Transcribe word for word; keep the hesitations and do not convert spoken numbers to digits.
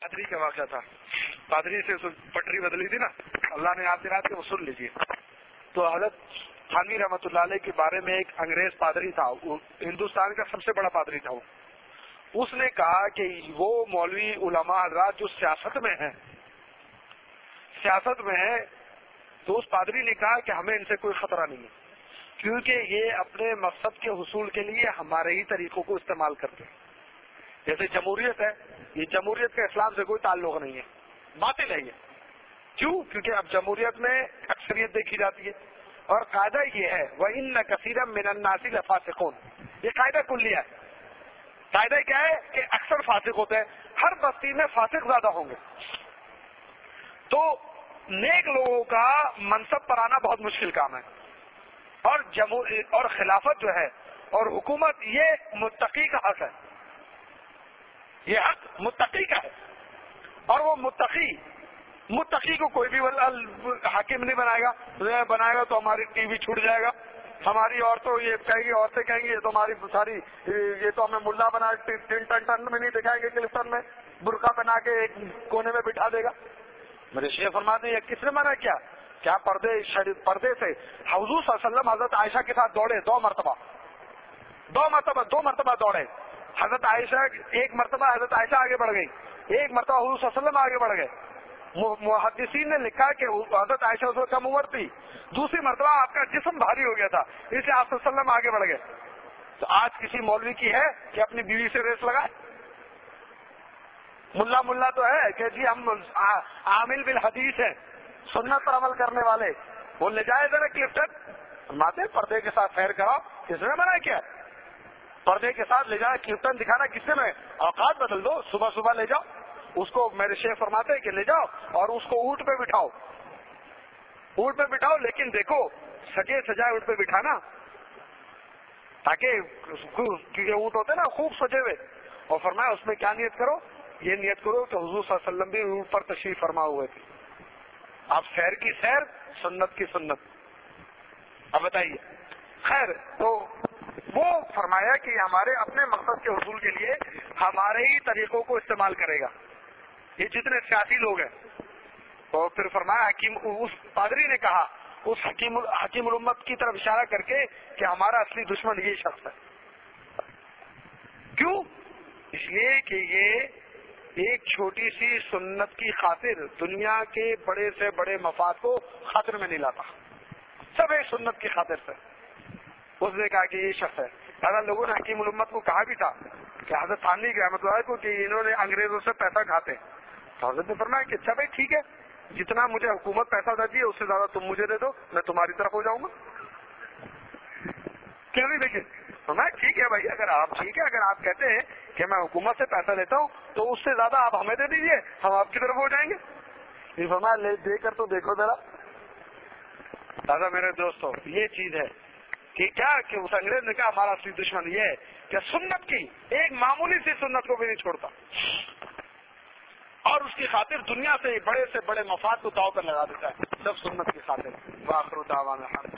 پادری کا واقعہ تھا. پادری سے پٹری بدلی تھی نا, اللہ نے آپ رات کے وصول لیجیے. تو حضرت تھانوی رحمۃ اللہ علیہ کے بارے میں ایک انگریز پادری تھا, وہ ہندوستان کا سب سے بڑا پادری تھا. وہ اس نے کہا کہ وہ مولوی علماء حضرات جو سیاست میں ہیں سیاست میں ہے تو اس پادری نے کہا کہ ہمیں ان سے کوئی خطرہ نہیں ہے, کیونکہ یہ اپنے مقصد کے حصول کے لیے ہمارے ہی طریقوں کو استعمال کرتے ہیں. جیسے جمہوریت ہے, یہ جمہوریت کا اسلام سے کوئی تعلق نہیں ہے, باطل ہے یہ. کیوں؟ کیونکہ اب جمہوریت میں اکثریت دیکھی جاتی ہے, اور قاعدہ یہ ہے وَإِنَّ كَثِيرًا مِنَ النَّاسِ لَفَاسِقُونَ, یہ قاعدہ کلیہ ہے. قاعدہ کیا ہے کہ اکثر فاسق ہوتے ہیں, ہر بستی میں فاسق زیادہ ہوں گے. تو نیک لوگوں کا منصب پر آنا بہت مشکل کام ہے, اور جمہور اور خلافت جو ہے اور حکومت یہ متقی کا حق ہے, یہ حق متقی کا ہے. اور وہ متقی متقی کو کوئی بھی حاکم نہیں بنائے گا, بنائے گا تو ہماری ٹی وی چھوٹ جائے گا, ہماری عورتوں یہ کہیں گی, عورتیں کہیں گی یہ تو ہماری ساری یہ تو ہمیں ملا بنا ٹن ٹن ٹن میں نہیں دکھائیں گے, کلفٹن میں برقع بنا کے ایک کونے میں بٹھا دے گا. میرے شیخ فرماتے ہیں کس نے منع کیا؟ کیا پردے پردے سے حضور صلی اللہ علیہ وسلم حضرت عائشہ کے ساتھ دوڑے دو مرتبہ دو مرتبہ دو مرتبہ دوڑے. حضرت عائشہ ایک مرتبہ حضرت عائشہ آگے بڑھ گئی, ایک مرتبہ حضور صلی اللہ علیہ وسلم آگے بڑھ گئے. محدثین نے لکھا کہ حضرت عائشہ اس وقت کم عمر تھی, دوسری مرتبہ آپ کا جسم بھاری ہو گیا تھا, اس لیے آپ صلی اللہ علیہ وسلم آگے بڑھ گئے. تو آج کسی مولوی کی ہے کہ اپنی بیوی سے ریس لگائے؟ ملا ملا تو ہے کہ جی ہم عامل بالحدیث ہیں, سنت پر عمل کرنے والے, وہ لے جائے ذرا کلفٹن ماتے پردے کے ساتھ سیر کراؤ, کس نے منع کیا؟ پردے کے ساتھ لے جائے کلفٹن دکھانا کس نے؟ اوقات بدل دو, صبح صبح لے جاؤ اس کو. میرے شیخ فرماتے ہیں کہ لے جاؤ اور اس کو اونٹ پہ بٹھاؤ, اونٹ پہ بٹھاؤ, لیکن دیکھو سجے سجائے اونٹ پہ بٹھانا, تاکہ کیونکہ اونٹ ہوتے نا خوب سجے ہوئے. اور فرمایا اس میں کیا نیت کرو؟ یہ نیت کرو کہ حضور صلی اللہ علیہ وسلم بھی اونٹ پر تشریف فرما ہوئے تھے. آپ سیر کی سیر, سنت کی سنت. اب بتائیے. خیر, تو وہ فرمایا کہ ہمارے اپنے مقصد کے حصول کے لیے ہمارے ہی طریقوں کو استعمال کرے گا, یہ جتنے سیاسی لوگ ہیں. تو پھر فرمایا حکیم, اس پادری نے کہا اس حکیم حکیم الامت کی طرف اشارہ کر کے کہ ہمارا اصلی دشمن یہ شخص ہے. کیوں؟ اس لیے کہ یہ ایک چھوٹی سی سنت کی خاطر دنیا کے بڑے سے بڑے مفاد کو خاطر میں نہیں لاتا, سب ایک سنت کی خاطر سے. اس نے کہا کہ یہ شخص ہے. حضرت لوگوں نے حکیم الامت کو کہا بھی تھا کہ حضرت تھانوی رحمۃ اللہ کو کہ انہوں نے انگریزوں سے پیسہ کھاتے, تو حضرت نے فرمایا کہ اچھا بھائی ٹھیک ہے, جتنا مجھے حکومت پیسہ دیتی ہے اس سے زیادہ تم مجھے دے دو, میں تمہاری طرف ہو جاؤں گا. کیوں نہیں؟ دیکھیے میں ٹھیک ہے بھائی, اگر آپ ٹھیک ہے اگر آپ کہتے ہیں کہ میں حکومت سے پیسہ لیتا ہوں تو اس سے زیادہ آپ ہمیں دے دیجیے, ہم آپ کی طرف ہو جائیں گے. یہ فرمایا لے دے کر تو دیکھو ذرا. دادا میرے دوستو, یہ چیز ہے کہ کیا کہ اس انگریز نے کہا ہمارا اصلی دشمن یہ ہے کہ سنت کی ایک معمولی سی سنت کو بھی نہیں چھوڑتا, اور اس کی خاطر دنیا سے بڑے سے بڑے مفاد کو داؤ پر لگا دیتا ہے, سب سنت کی خاطر. وآخر دعوانا